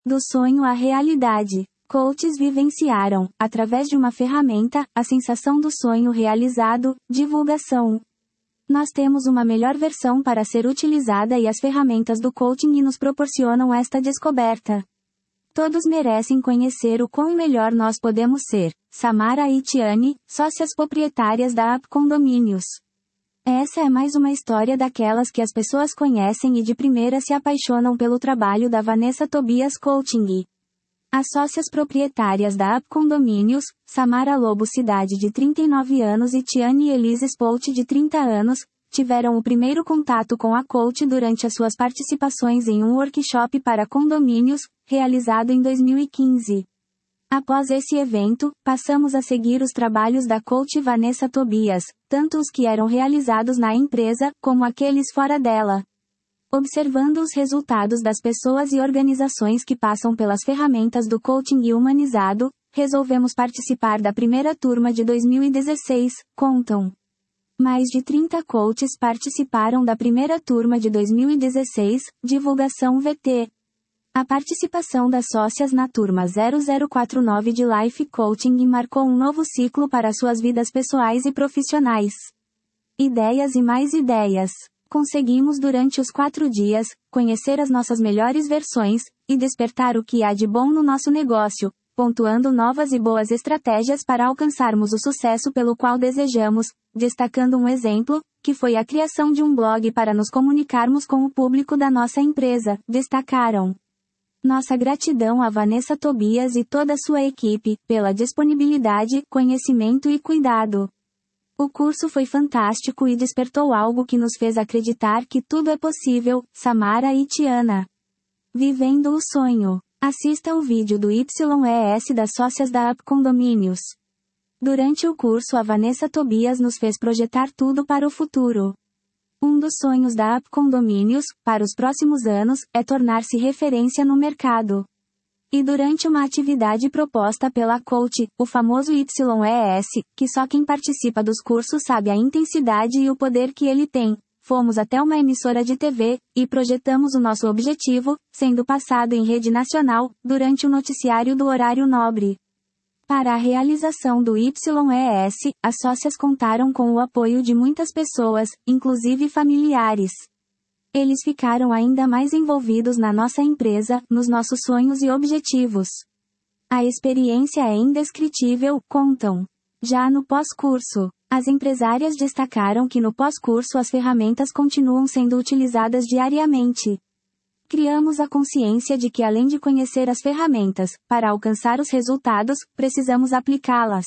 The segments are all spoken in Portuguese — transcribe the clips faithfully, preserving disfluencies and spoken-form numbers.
Do sonho à realidade. Coaches vivenciaram, através de uma ferramenta, a sensação do sonho realizado, divulgação. Nós temos uma melhor versão para ser utilizada e as ferramentas do coaching nos proporcionam esta descoberta. Todos merecem conhecer o quão melhor nós podemos ser. Samara e Tiane, sócias proprietárias da Up Condomínios. Essa é mais uma história daquelas que as pessoas conhecem e de primeira se apaixonam pelo trabalho da Vanessa Tobias Coaching. As sócias proprietárias da Up Condomínios, Samara Lobo Cidade de trinta e nove anos e Tiane Elise Spolt de trinta anos, tiveram o primeiro contato com a coach durante as suas participações em um workshop para condomínios, realizado em dois mil e quinze. Após esse evento, passamos a seguir os trabalhos da coach Vanessa Tobias, tanto os que eram realizados na empresa, como aqueles fora dela. Observando os resultados das pessoas e organizações que passam pelas ferramentas do coaching humanizado, resolvemos participar da primeira turma de dois mil e dezesseis, contam. Mais de trinta coaches participaram da primeira turma de dois mil e dezesseis, divulgação V T. A participação das sócias na turma zero zero quatro nove de Life Coaching marcou um novo ciclo para suas vidas pessoais e profissionais. Ideias e mais ideias. Conseguimos durante os quatro dias, conhecer as nossas melhores versões, e despertar o que há de bom no nosso negócio, pontuando novas e boas estratégias para alcançarmos o sucesso pelo qual desejamos, destacando um exemplo, que foi a criação de um blog para nos comunicarmos com o público da nossa empresa, destacaram. Nossa gratidão a Vanessa Tobias e toda a sua equipe, pela disponibilidade, conhecimento e cuidado. O curso foi fantástico e despertou algo que nos fez acreditar que tudo é possível, Samara e Tiana. Vivendo o sonho. Assista o vídeo do Y E S das sócias da Up Condomínios. Durante o curso a Vanessa Tobias nos fez projetar tudo para o futuro. Um dos sonhos da Up Condomínios, para os próximos anos, é tornar-se referência no mercado. E durante uma atividade proposta pela coach, o famoso Y E S, que só quem participa dos cursos sabe a intensidade e o poder que ele tem, fomos até uma emissora de T V, e projetamos o nosso objetivo, sendo passado em rede nacional, durante o noticiário do horário nobre. Para a realização do Y E S, as sócias contaram com o apoio de muitas pessoas, inclusive familiares. Eles ficaram ainda mais envolvidos na nossa empresa, nos nossos sonhos e objetivos. A experiência é indescritível, contam. Já no pós-curso, as empresárias destacaram que no pós-curso as ferramentas continuam sendo utilizadas diariamente. Criamos a consciência de que além de conhecer as ferramentas, para alcançar os resultados, precisamos aplicá-las.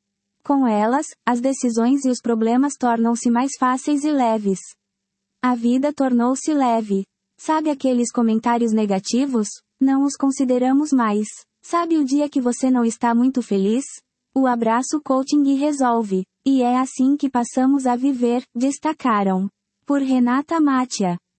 Com elas, as decisões e os problemas tornam-se mais fáceis e leves. A vida tornou-se leve. Sabe aqueles comentários negativos? Não os consideramos mais. Sabe o dia que você não está muito feliz? O abraço coaching resolve. E é assim que passamos a viver, destacaram. Por Renata Mátia.